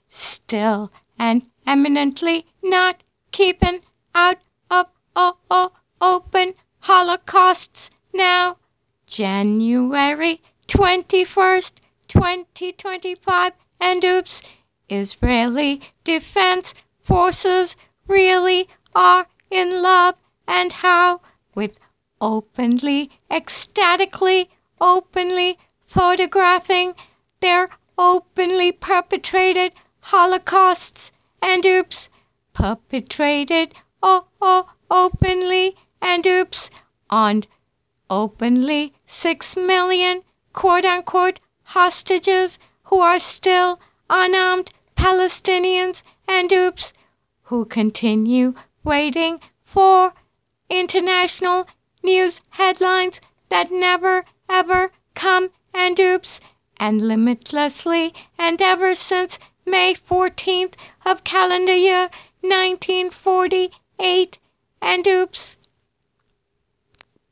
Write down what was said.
still and eminently not keeping out of open holocausts now. January 21st, 2025, and oops, Israeli Defense Forces really are in love, and how, with openly, ecstatically, openly photographing their openly perpetrated holocausts, and oops, perpetrated openly, and oops, on openly 6 million quote-unquote hostages who are still unarmed Palestinians, and oops, who continue waiting for international news headlines that never ever come, and oops, and limitlessly, and ever since May 14th of calendar year 1948, and oops.